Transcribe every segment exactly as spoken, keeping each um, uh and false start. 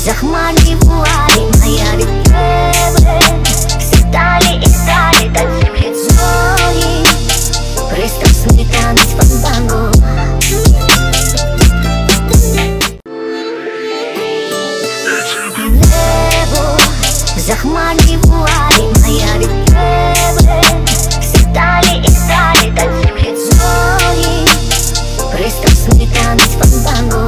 захмарні вуалі, моя від тебе. Всі далі і далі танцюють зої. Пристрасний танець фанданго. Небо, захмарні вуалі, моя від тебе. Всі далі і далі танцюють зої. Пристрасний танець фанданго.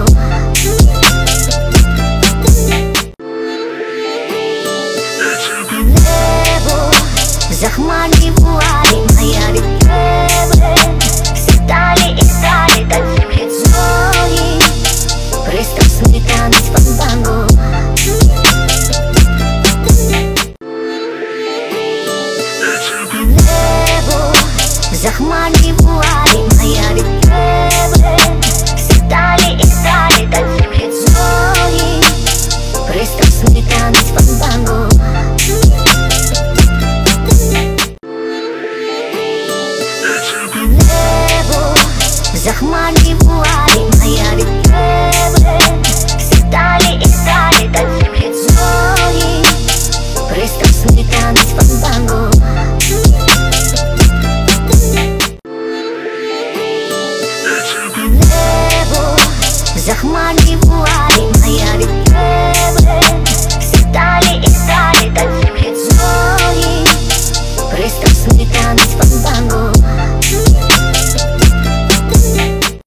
Небо, захмарні вуалі, моя від тебе. Всі далі і далі танцюють зої. Пристрасний танець фанданго. Небо, захмарні вуалі, моя від тебе. Всі далі і далі танцюють зої. Пристрасний танець фанданго. Небо, захмарні вуалі, моя від